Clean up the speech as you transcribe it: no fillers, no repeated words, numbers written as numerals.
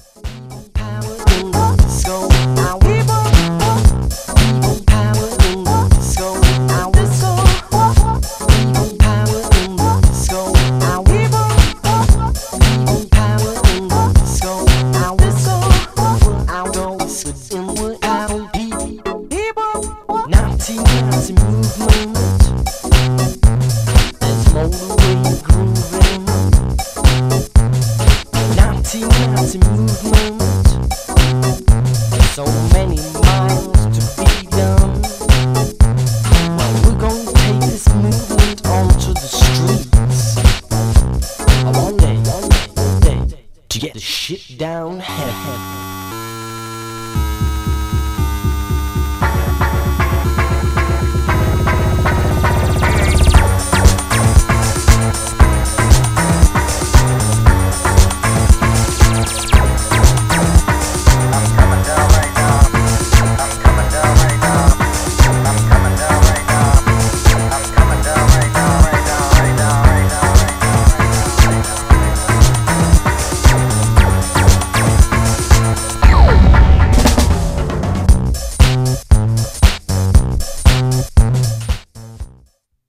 Power in the disco. People power in the disco. Disco. People power in the disco. People power in the disco. Disco. Out always within without people. Naughty movement. There's more the way you're grooving. Naughty movement. So many miles to be done. Well, we're gonna take this movement onto the streets. One day, to get the shit down heavy.